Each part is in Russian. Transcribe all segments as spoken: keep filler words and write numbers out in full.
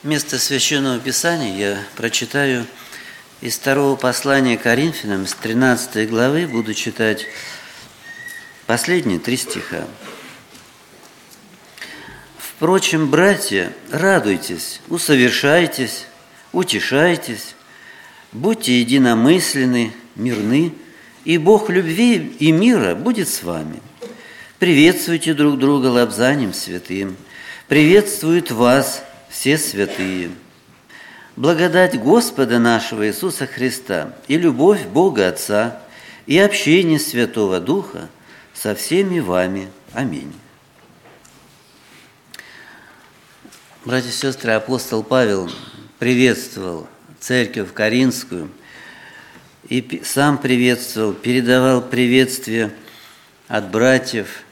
Место Священного Писания я прочитаю из второго послания Коринфянам, с тринадцатой главы, буду читать последние три стиха. «Впрочем, братья, радуйтесь, усовершайтесь, утешайтесь, будьте единомысленны, мирны, и Бог любви и мира будет с вами. Приветствуйте друг друга лобзанием святым, приветствуют вас все святые. Благодать Господа нашего Иисуса Христа и любовь Бога Отца и общение Святого Духа со всеми вами. Аминь». Братья и сестры, апостол Павел приветствовал церковь Коринфскую и сам приветствовал, передавал приветствие от братьев.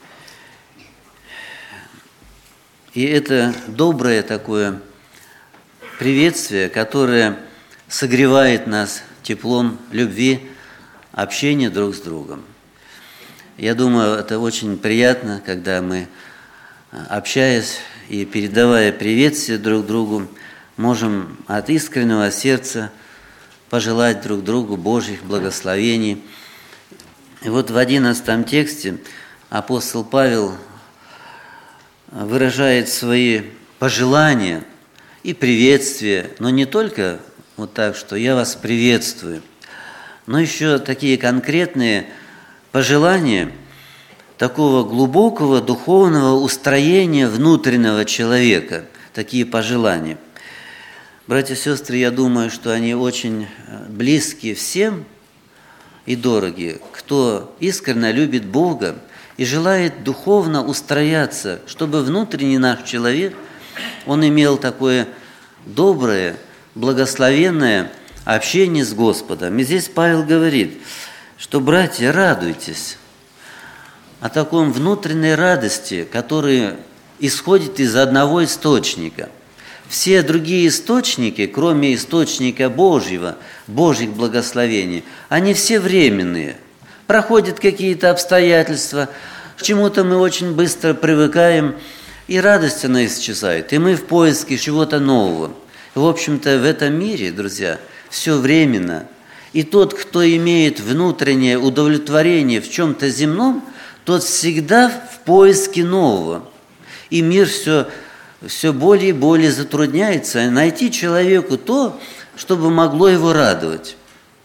И это доброе такое приветствие, которое согревает нас теплом любви, общения друг с другом. Я думаю, это очень приятно, когда мы, общаясь и передавая приветствие друг другу, можем от искреннего сердца пожелать друг другу Божьих благословений. И вот в одиннадцатом тексте апостол Павел выражает свои пожелания и приветствия, но не только вот так, что «я вас приветствую», но еще такие конкретные пожелания такого глубокого духовного устроения внутреннего человека, такие пожелания. Братья и сестры, я думаю, что они очень близки всем и дороги, кто искренне любит Бога и желает духовно устрояться, чтобы внутренний наш человек, он имел такое доброе, благословенное общение с Господом. И здесь Павел говорит, что, братья, радуйтесь о таком внутренней радости, которая исходит из одного источника. Все другие источники, кроме источника Божьего, Божьих благословений, они все временные. Проходят какие-то обстоятельства, к чему-то мы очень быстро привыкаем, и радость она исчезает, и мы в поиске чего-то нового. В общем-то, в этом мире, друзья, все временно. И тот, кто имеет внутреннее удовлетворение в чем-то земном, тот всегда в поиске нового. И мир все, все более и более затрудняется найти человеку то, чтобы могло его радовать.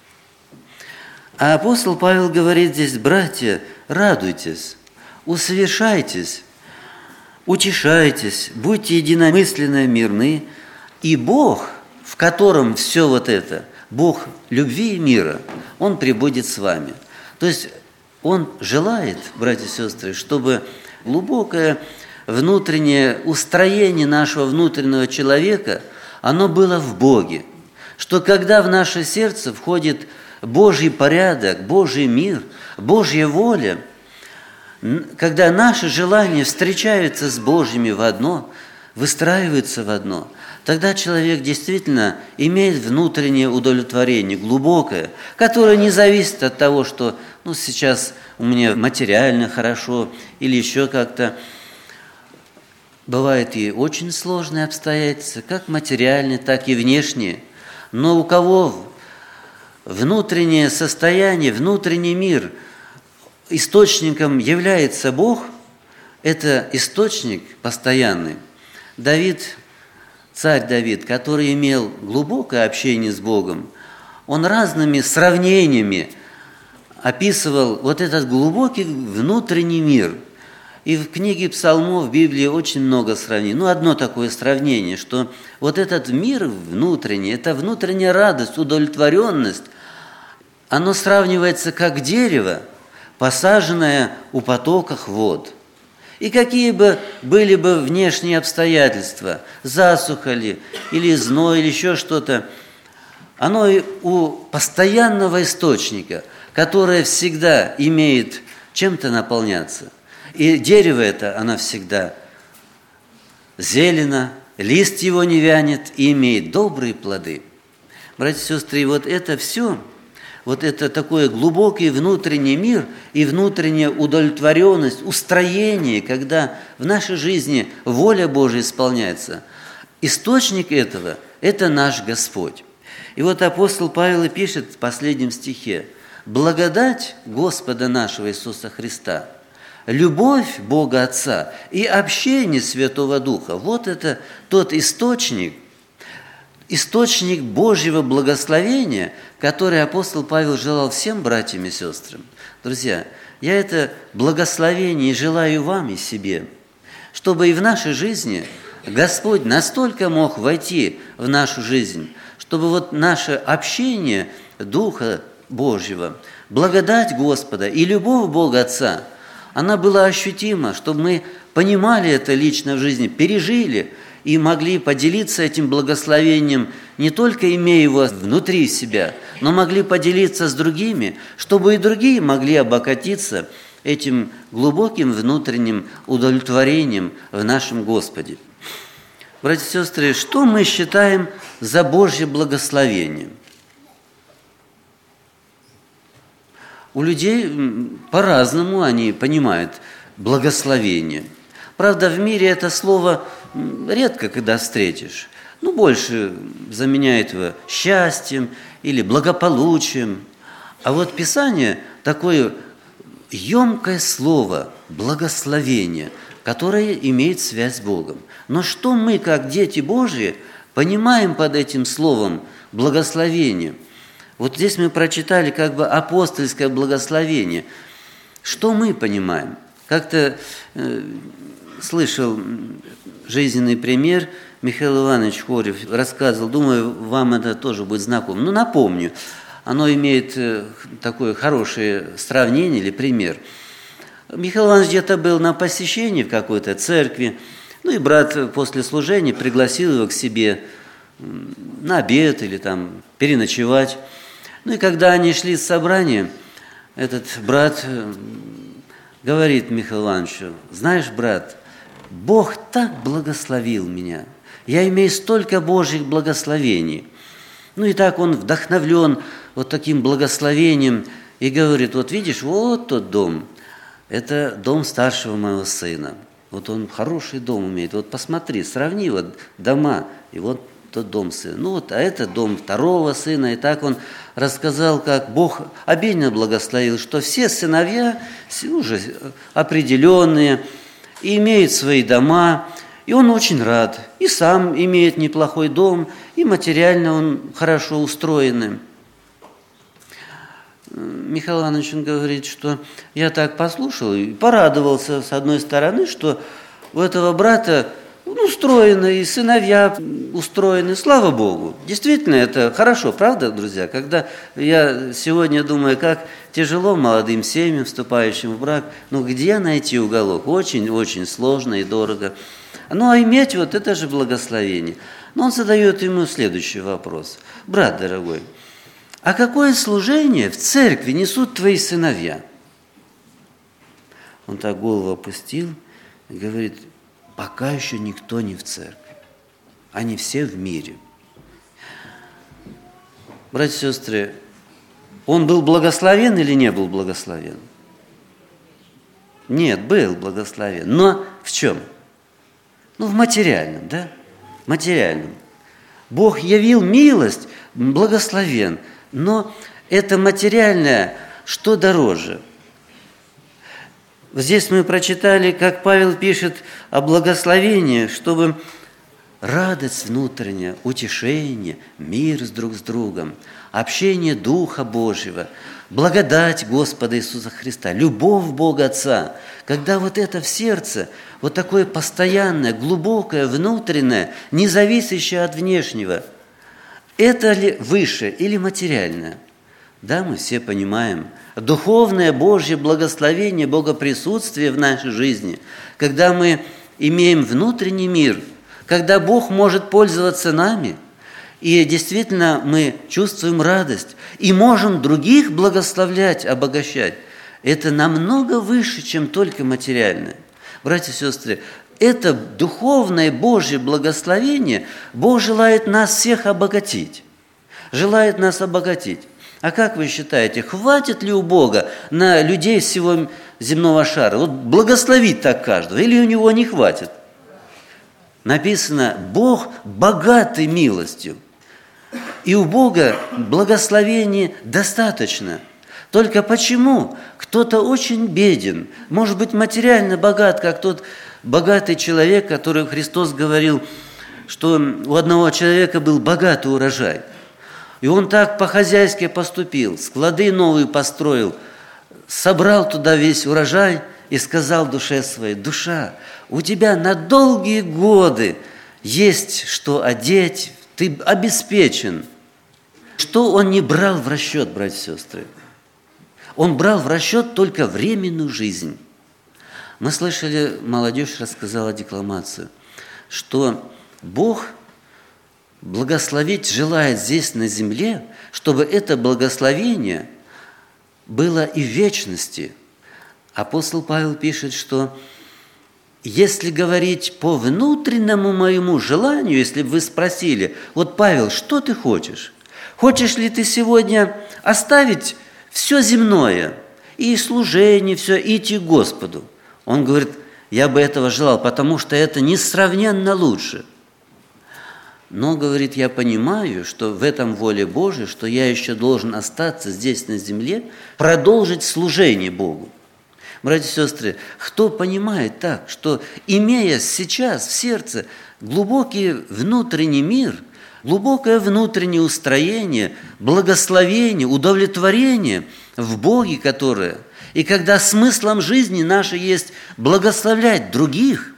А апостол Павел говорит здесь: братья, радуйтесь, усовершайтесь, утешайтесь, будьте единомысленно мирны, и Бог, в котором все вот это, Бог любви и мира, Он пребудет с вами. То есть Он желает, братья и сестры, чтобы глубокое внутреннее устроение нашего внутреннего человека, оно было в Боге. Что когда в наше сердце входит Божий порядок, Божий мир, Божья воля, когда наши желания встречаются с Божьими в одно, выстраиваются в одно, тогда человек действительно имеет внутреннее удовлетворение, глубокое, которое не зависит от того, что ну, сейчас у меня материально хорошо или еще как-то. Бывают и очень сложные обстоятельства, как материальные, так и внешние. Но у кого внутреннее состояние, внутренний мир, источником является Бог, это источник постоянный. Давид, царь Давид, который имел глубокое общение с Богом, он разными сравнениями описывал вот этот глубокий внутренний мир. И в книге Псалмов, в Библии очень много сравнений. Ну, одно такое сравнение, что вот этот мир внутренний, эта внутренняя радость, удовлетворенность, оно сравнивается как дерево, посаженное у потоков вод. И какие бы были бы внешние обстоятельства, засуха ли, или зной, или еще что-то, оно у постоянного источника, которое всегда имеет чем-то наполняться. И дерево это, оно всегда зелено, лист его не вянет и имеет добрые плоды. Братья и сестры, и вот это все, вот это такой глубокий внутренний мир и внутренняя удовлетворенность, устроение, когда в нашей жизни воля Божия исполняется, источник этого – это наш Господь. И вот апостол Павел и пишет в последнем стихе: «Благодать Господа нашего Иисуса Христа, любовь Бога Отца и общение Святого Духа» – вот это тот источник, источник Божьего благословения, который апостол Павел желал всем братьям и сестрам. Друзья, я это благословение желаю вам и себе, чтобы и в нашей жизни Господь настолько мог войти в нашу жизнь, чтобы вот наше общение Духа Божьего, благодать Господа и любовь Бога Отца, она была ощутима, чтобы мы понимали это лично в жизни, пережили и могли поделиться этим благословением, не только имея его внутри себя, но могли поделиться с другими, чтобы и другие могли обогатиться этим глубоким внутренним удовлетворением в нашем Господе. Братья и сестры, что мы считаем за Божье благословение? У людей по-разному они понимают благословение. Правда, в мире это слово редко когда встретишь. Ну, больше заменяет его счастьем или благополучием. А вот Писание такое емкое слово благословение, которое имеет связь с Богом. Но что мы, как дети Божьи, понимаем под этим словом благословение? Вот здесь мы прочитали как бы апостольское благословение. Что мы понимаем? Как-то э, слышал жизненный пример, Михаил Иванович Хорев рассказывал, думаю, вам это тоже будет знакомо. Но напомню, оно имеет такое хорошее сравнение или пример. Михаил Иванович где-то был на посещении в какой-то церкви, ну и брат после служения пригласил его к себе на обед или там переночевать. Ну и когда они шли с собрания, этот брат говорит Михаилу Ивановичу: знаешь, брат, Бог так благословил меня, я имею столько Божьих благословений. Ну и так он вдохновлен вот таким благословением и говорит: вот видишь, вот тот дом, это дом старшего моего сына. Вот он хороший дом имеет. Вот посмотри, сравни вот дома, и вот тот дом сына. Ну вот, а это дом второго сына. И так он рассказал, как Бог обильно благословил, что все сыновья уже определенные, и имеют свои дома, и он очень рад. И сам имеет неплохой дом, и материально он хорошо устроенный. Михаил Иванович говорит, что я так послушал и порадовался, с одной стороны, что у этого брата устроены, и сыновья устроены, слава Богу. Действительно, это хорошо, правда, друзья? Когда я сегодня думаю, как тяжело молодым семьям, вступающим в брак, ну где найти уголок? Очень-очень сложно и дорого. Ну а иметь вот это же благословение. Но он задает ему следующий вопрос. Брат дорогой, а какое служение в церкви несут твои сыновья? Он так голову опустил и говорит: пока еще никто не в церкви. Они все в мире. Братья и сестры, он был благословен или не был благословен? Нет, был благословен. Но в чем? Ну, в материальном, да? Материальном. Бог явил милость, благословен. Но это материальное, что дороже? Здесь мы прочитали, как Павел пишет о благословении, чтобы радость внутренняя, утешение, мир с друг с другом, общение Духа Божьего, благодать Господа Иисуса Христа, любовь Бога Отца. Когда вот это в сердце, вот такое постоянное, глубокое, внутреннее, не зависящее от внешнего, это ли выше или материальное? Да, мы все понимаем. Духовное Божье благословение, Богоприсутствие в нашей жизни, когда мы имеем внутренний мир, когда Бог может пользоваться нами, и действительно мы чувствуем радость, и можем других благословлять, обогащать, это намного выше, чем только материальное. Братья и сестры, это духовное Божье благословение, Бог желает нас всех обогатить, желает нас обогатить. А как вы считаете, хватит ли у Бога на людей всего земного шара? Вот благословить так каждого, или у него не хватит? написано: Бог богатый милостью. И у Бога благословения достаточно. Только почему кто-то очень беден, может быть, материально богат, как тот богатый человек, который Христос говорил, что у одного человека был богатый урожай. И он так по-хозяйски поступил, склады новые построил, собрал туда весь урожай и сказал душе своей: душа, у тебя на долгие годы есть что одеть, ты обеспечен. Что он не брал в расчет, братья и сестры? Он брал в расчет только временную жизнь. Мы слышали, молодежь рассказала декламацию, что Бог благословить желает здесь на земле, чтобы это благословение было и в вечности. Апостол Павел пишет, что если говорить по внутреннему моему желанию, если бы вы спросили: вот, Павел, что ты хочешь? Хочешь ли ты сегодня оставить все земное, и служение, все, и идти к Господу? Он говорит: я бы этого желал, потому что это несравненно лучше. Но, говорит, я понимаю, что в этом воле Божьей, что я еще должен остаться здесь на земле, продолжить служение Богу. Братья и сестры, кто понимает так, что, имея сейчас в сердце глубокий внутренний мир, глубокое внутреннее устроение, благословение, удовлетворение в Боге, которое, и когда смыслом жизни нашей есть благословлять других,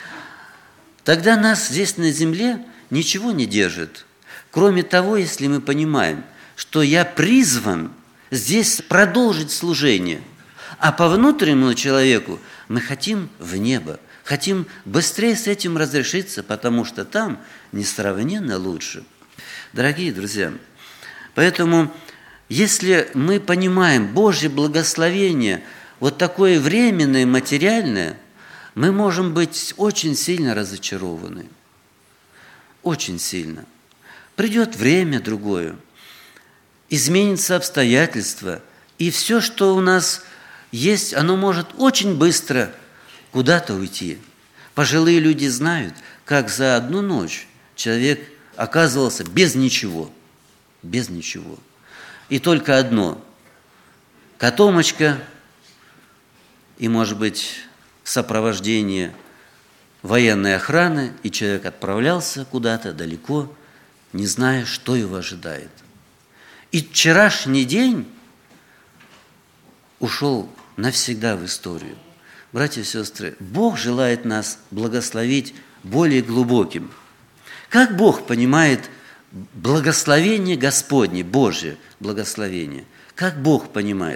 тогда нас здесь на земле ничего не держит, кроме того, если мы понимаем, что я призван здесь продолжить служение, а по внутреннему человеку мы хотим в небо, хотим быстрее с этим разрешиться, потому что там несравненно лучше. Дорогие друзья, поэтому, если мы понимаем Божье благословение, вот такое временное, материальное, мы можем быть очень сильно разочарованы. Очень сильно. Придет время другое, изменятся обстоятельства, и все, что у нас есть, оно может очень быстро куда-то уйти. Пожилые люди знают, как за одну ночь человек оказывался без ничего, без ничего. И только одно – котомочка и, может быть, сопровождение военной охраны, и человек отправлялся куда-то далеко, не зная, что его ожидает. И вчерашний день ушел навсегда в историю. Братья и сестры, Бог желает нас благословить более глубоким. Как Бог понимает благословение Господне, Божье благословение? Как Бог понимает?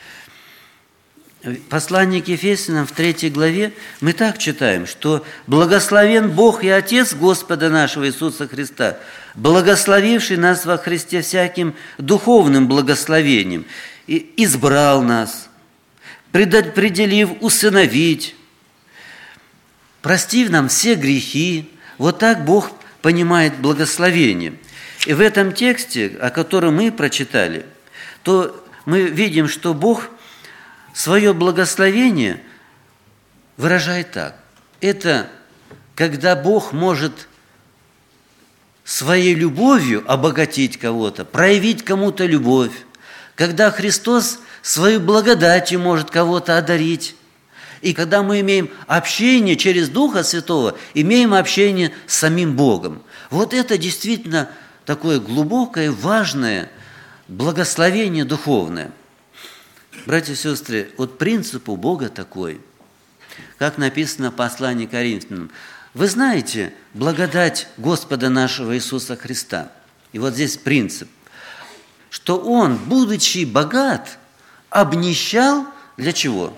В послании к Ефесянам в третьей главе мы так читаем, что «Благословен Бог и Отец Господа нашего Иисуса Христа, благословивший нас во Христе всяким духовным благословением, и избрал нас, предопределив усыновить, простив нам все грехи». Вот так Бог понимает благословение. И в этом тексте, о котором мы прочитали, то мы видим, что Бог свое благословение выражает так. Это когда Бог может своей любовью обогатить кого-то, проявить кому-то любовь, когда Христос свою благодатью может кого-то одарить, и когда мы имеем общение через Духа Святого, имеем общение с самим Богом. Вот это действительно такое глубокое, важное благословение духовное. Братья и сестры, вот принцип у Бога такой, как написано в послании к Коринфянам. Вы знаете благодать Господа нашего Иисуса Христа. И вот здесь принцип, что Он, будучи богат, обнищал для чего?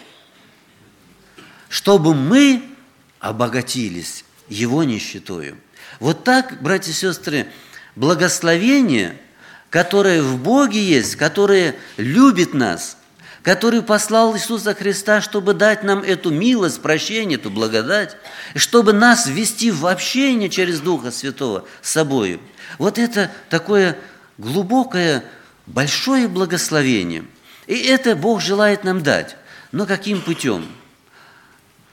Чтобы мы обогатились Его нищетою. Вот так, братья и сестры, благословение, которое в Боге есть, которое любит нас, который послал Иисуса Христа, чтобы дать нам эту милость, прощение, эту благодать, и чтобы нас ввести в общение через Духа Святого с собою. Вот это такое глубокое, большое благословение. И это Бог желает нам дать. Но каким путем?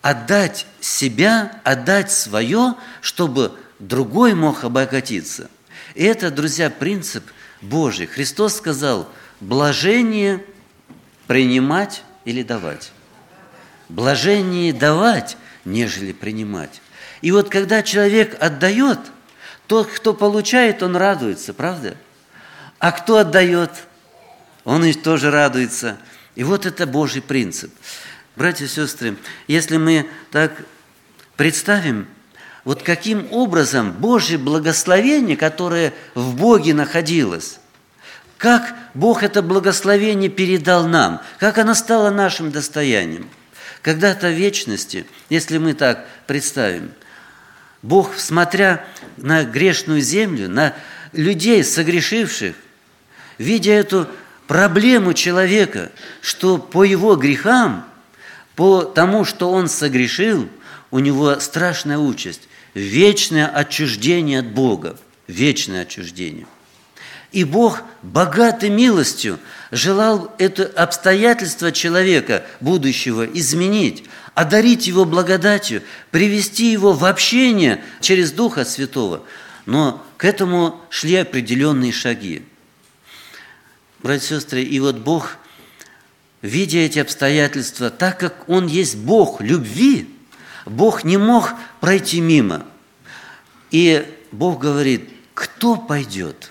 отдать себя, отдать свое, чтобы другой мог обогатиться. И это, друзья, принцип Божий. Христос сказал: блажение принимать или давать. Блажение давать, нежели принимать. И вот когда человек отдает, тот, кто получает, он радуется, правда? А кто отдает, он и тоже радуется. И вот это Божий принцип. Братья и сестры, если мы так представим, вот каким образом Божье благословение, которое в Боге находилось, как Бог это благословение передал нам, как оно стало нашим достоянием. Когда-то в вечности, если мы так представим, Бог, смотря на грешную землю, на людей, согрешивших, видя эту проблему человека, что по его грехам, по тому, что он согрешил, у него страшная участь, вечное отчуждение от Бога, вечное отчуждение. И Бог богатой милостью желал это обстоятельство человека, будущего, изменить, одарить его благодатью, привести его в общение через Духа Святого. Но к этому шли определенные шаги. Братья и сестры, и вот Бог, видя эти обстоятельства, так как Он есть Бог любви, Бог не мог пройти мимо. И Бог говорит: кто пойдет?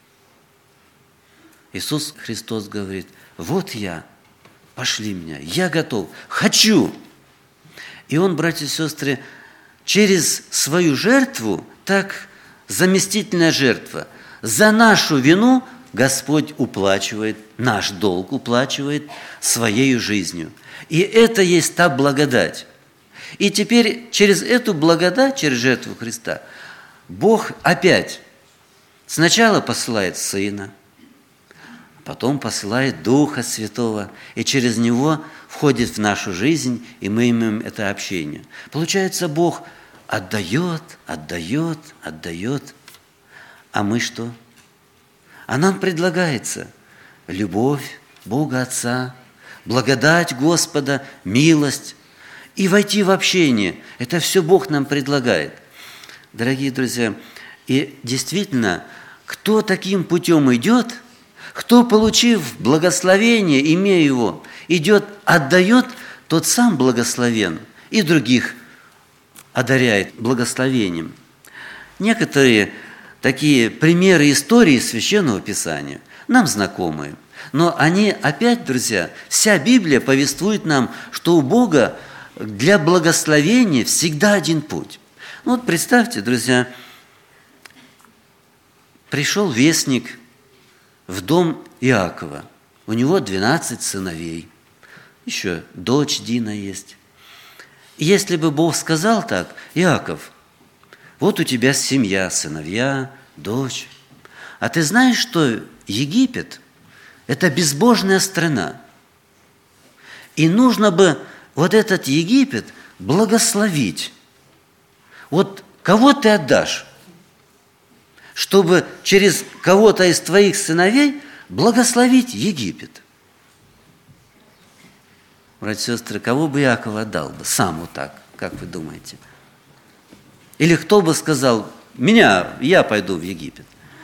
Иисус Христос говорит: вот я, пошли меня, я готов, хочу. И Он, братья и сестры, через свою жертву, так заместительная жертва, за нашу вину Господь уплачивает, наш долг уплачивает своей жизнью. И это есть та благодать. И теперь через эту благодать, через жертву Христа, Бог опять сначала посылает Сына, потом посылает Духа Святого, и через Него входит в нашу жизнь, и мы имеем это общение. Получается, Бог отдает, отдает, отдает. А мы что? А нам предлагается любовь Бога Отца, благодать Господа, милость, и войти в общение. Это все Бог нам предлагает. Дорогие друзья, и действительно, кто таким путем идет, кто, получив благословение, имея его, идет, отдает, тот сам благословен и других одаряет благословением. Некоторые такие примеры истории Священного Писания нам знакомы, но они опять, друзья, вся Библия повествует нам, что у Бога для благословения всегда один путь. Ну вот представьте, друзья, пришел вестник в дом Иакова. У него двенадцать сыновей. Еще дочь Дина есть. И если бы Бог сказал так: Иаков, вот у тебя семья, сыновья, дочь. А ты знаешь, что Египет – это безбожная страна. И нужно бы вот этот Египет благословить. Вот кого ты отдашь, чтобы через кого-то из твоих сыновей благословить Египет? Братья и сестры, кого бы Иаков отдал бы? Сам вот так, как вы думаете? Или кто бы сказал: меня, я пойду в Египет?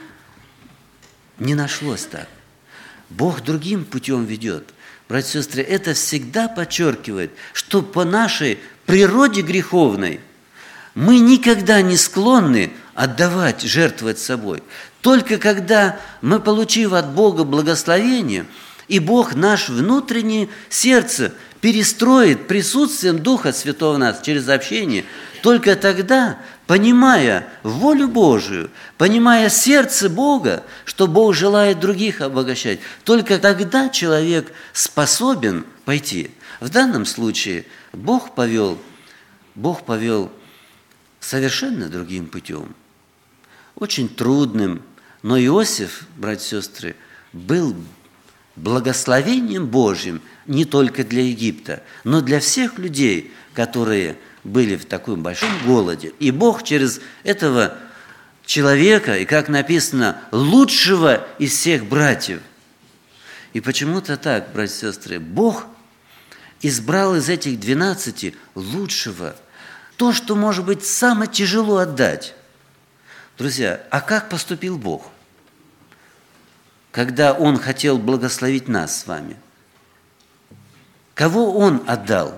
Не нашлось так. Бог другим путем ведет. Братья и сестры, это всегда подчеркивает, что по нашей природе греховной мы никогда не склонны отдавать, жертвовать собой. Только когда мы, получив от Бога благословение, и Бог наше внутреннее сердце перестроит присутствием Духа Святого в нас через общение, только тогда, понимая волю Божию, понимая сердце Бога, что Бог желает других обогащать, только тогда человек способен пойти. В данном случае Бог повел, Бог повел совершенно другим путем, очень трудным. Но Иосиф, братья и сестры, был благословением Божьим не только для Египта, но для всех людей, которые были в таком большом голоде. И Бог через этого человека, и как написано, лучшего из всех братьев. И почему-то так, братья и сестры, Бог избрал из этих двенадцати лучшего, то, что, может быть, самое тяжело отдать. Друзья, а как поступил Бог, когда Он хотел благословить нас с вами? Кого Он отдал?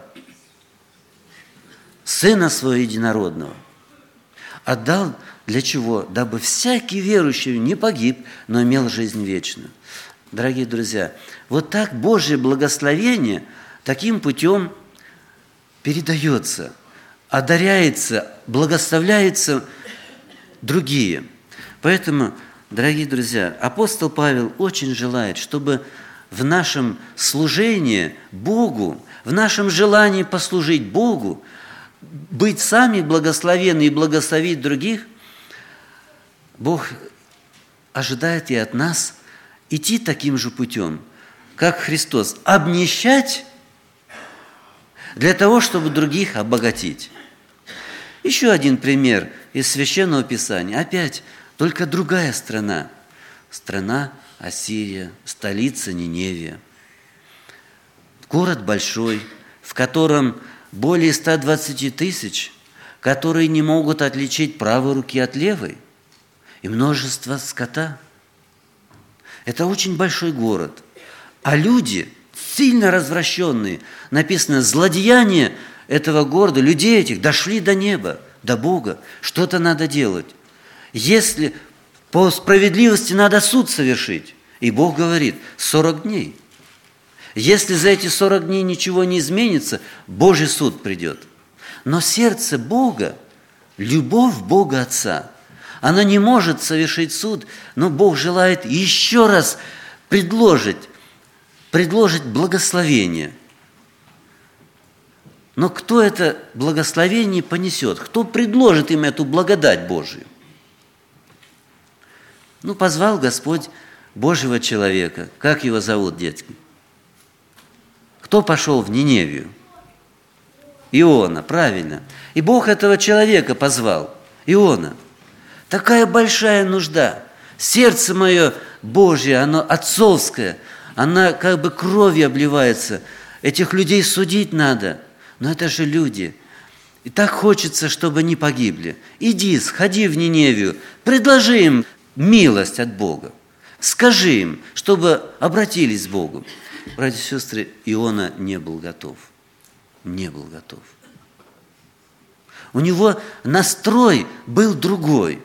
Сына Своего Единородного. Отдал для чего? Дабы всякий верующий не погиб, но имел жизнь вечную. Дорогие друзья, вот так Божье благословение таким путем передается, одаряется, благословляется другие. Поэтому, дорогие друзья, апостол Павел очень желает, чтобы в нашем служении Богу, в нашем желании послужить Богу, быть сами благословенны и благословить других, Бог ожидает и от нас идти таким же путем, как Христос, обнищать для того, чтобы других обогатить. Еще один пример из Священного Писания. Опять, только другая страна. Страна Ассирия, столица Ниневия. Город большой, в котором более ста двадцати тысяч, которые не могут отличить правой руки от левой, и множество скота. Это очень большой город. А люди, сильно развращенные, написано, злодеяния этого города, людей этих дошли до неба, до Бога. Что-то надо делать. Если по справедливости надо суд совершить, и Бог говорит, сорок дней. Если за эти сорок дней ничего не изменится, Божий суд придет. Но сердце Бога, любовь Бога Отца, она не может совершить суд, но Бог желает еще раз предложить, предложить благословение. Но кто это благословение понесет? Кто предложит им эту благодать Божию? Ну, позвал Господь Божьего человека. Как его зовут, детки? Кто пошел в Ниневию? Иона, правильно. И Бог этого человека позвал. Иона. Такая большая нужда. Сердце мое Божье, оно отцовское. Оно как бы кровью обливается. Этих людей судить надо. Но это же люди. И так хочется, чтобы они погибли. Иди, сходи в Ниневию. Предложи им милость от Бога. Скажи им, чтобы обратились к Богу. Братья и сестры, Иона не был готов. Не был готов. У него настрой был другой.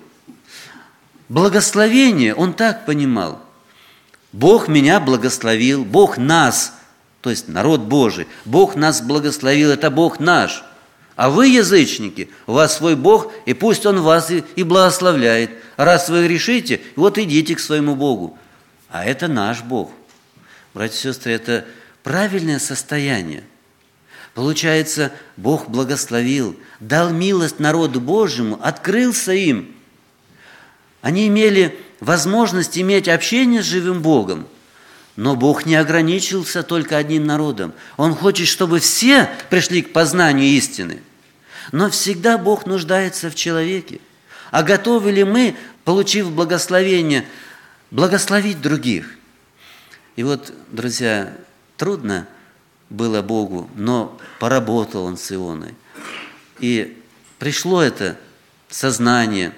Благословение он так понимал. Бог меня благословил, Бог нас, то есть народ Божий, Бог нас благословил, это Бог наш. А вы, язычники, у вас свой Бог, и пусть Он вас и, и благословляет. Раз вы грешите, вот идите к своему Богу. А это наш Бог. Братья и сестры, это правильное состояние. Получается, Бог благословил, дал милость народу Божьему, открылся им. Они имели возможность иметь общение с живым Богом. Но Бог не ограничился только одним народом. Он хочет, чтобы все пришли к познанию истины. Но всегда Бог нуждается в человеке. А готовы ли мы, получив благословение, благословить других? И вот, друзья, трудно было Богу, но поработал Он с Ионой. И пришло это сознание,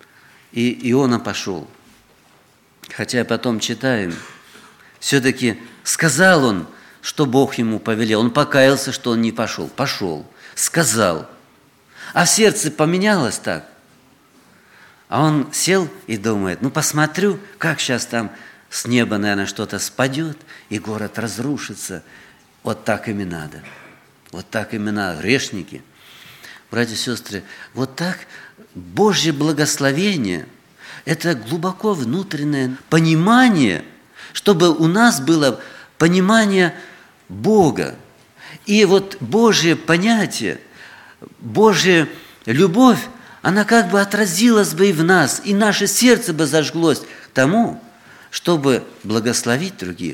и Иона пошел. Хотя потом читаем, все-таки сказал он, что Бог ему повелел. Он покаялся, что он не пошел. Пошел, сказал. А сердце поменялось так. А он сел и думает, ну посмотрю, как сейчас там с неба, наверное, что-то спадет, и город разрушится. Вот так им и надо. Вот так им и надо. Грешники. Братья и сестры, вот так Божье благословение – это глубоко внутреннее понимание, чтобы у нас было понимание Бога. И вот Божье понятие, Божья любовь, она как бы отразилась бы и в нас, и наше сердце бы зажглось к тому, чтобы благословить других.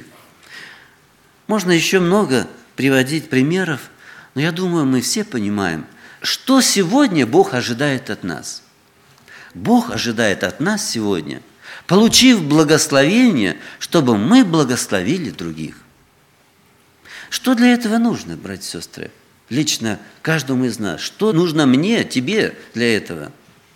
Можно еще много приводить примеров, но я думаю, мы все понимаем, что сегодня Бог ожидает от нас. Бог ожидает от нас сегодня, получив благословение, чтобы мы благословили других. Что для этого нужно, братья и сестры? Лично каждому из нас. Что нужно мне, тебе для этого?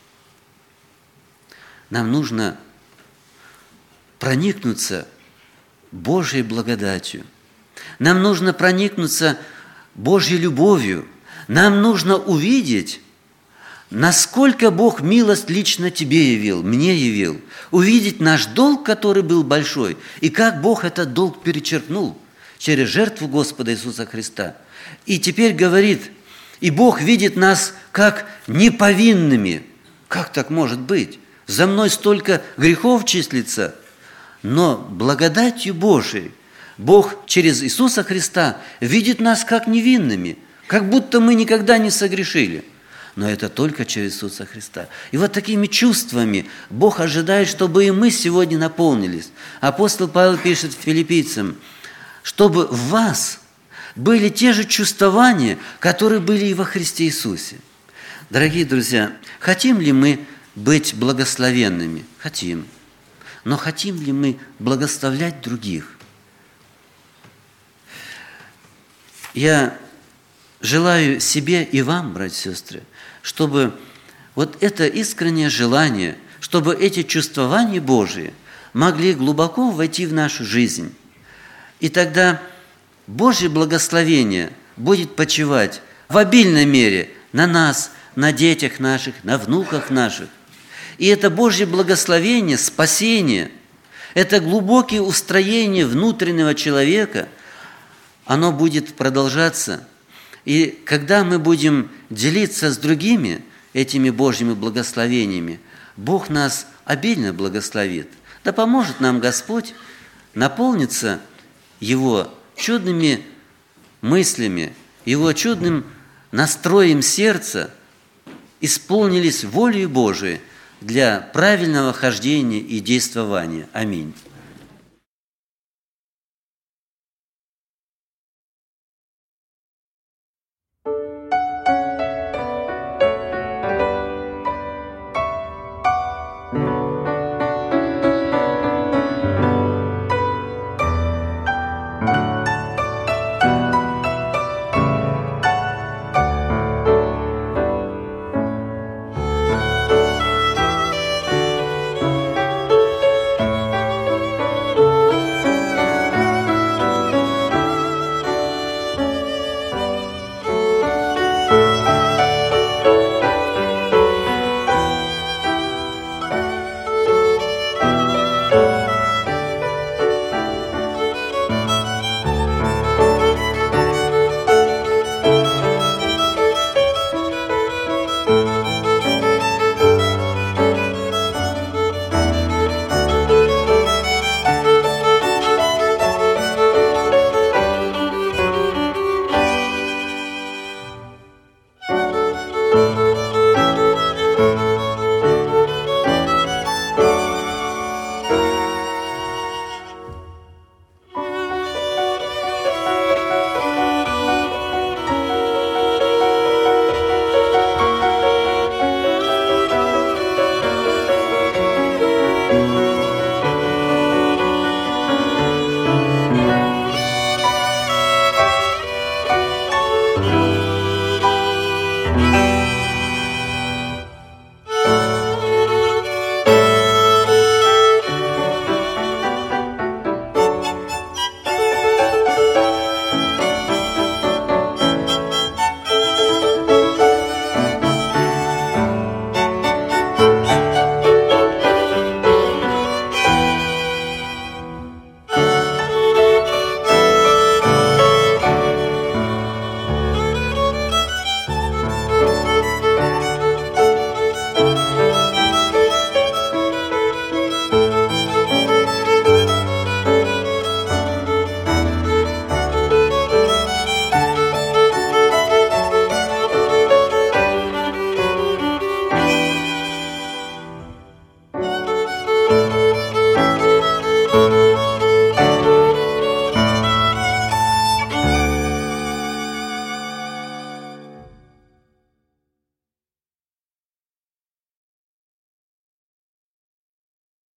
Нам нужно проникнуться Божьей благодатью. Нам нужно проникнуться Божьей любовью. Нам нужно увидеть, насколько Бог милость лично тебе явил, мне явил. Увидеть наш долг, который был большой, и как Бог этот долг перечеркнул через жертву Господа Иисуса Христа. И теперь говорит, и Бог видит нас как неповинными. Как так может быть? За мной столько грехов числится, но благодатью Божией Бог через Иисуса Христа видит нас как невинными, как будто мы никогда не согрешили. Но это только через Иисуса Христа. И вот такими чувствами Бог ожидает, чтобы и мы сегодня наполнились. Апостол Павел пишет филиппийцам, чтобы в вас были те же чувствования, которые были и во Христе Иисусе. Дорогие друзья, хотим ли мы быть благословенными? Хотим. Но хотим ли мы благословлять других? Я желаю себе и вам, братья и сестры, чтобы вот это искреннее желание, чтобы эти чувствования Божии могли глубоко войти в нашу жизнь. И тогда Божье благословение будет почивать в обильной мере на нас, на детях наших, на внуках наших. И это Божье благословение, спасение, это глубокие устроения внутреннего человека, оно будет продолжаться. И когда мы будем делиться с другими этими Божьими благословениями, Бог нас обильно благословит. Да поможет нам Господь наполниться Его чудными мыслями, Его чудным настроем сердца, исполнились волей Божией для правильного хождения и действования. Аминь.